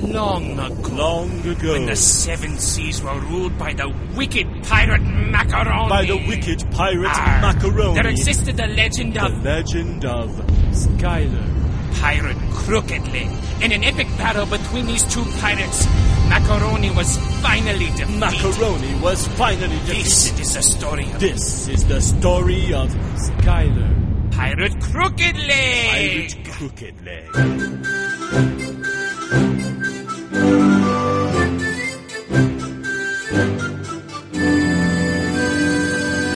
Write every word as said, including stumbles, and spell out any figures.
Long ago. Long ago. When the seven seas were ruled by the wicked pirate Macaroni. By the wicked pirate Arr, Macaroni. There existed the legend The of... legend of Skylar. Pirate Crooked Leg. In an epic battle between these two pirates, Macaroni was finally defeated. Macaroni was finally defeated. This is the story of... This is the story of Skylar. Pirate Crooked Leg. Pirate Crooked Leg.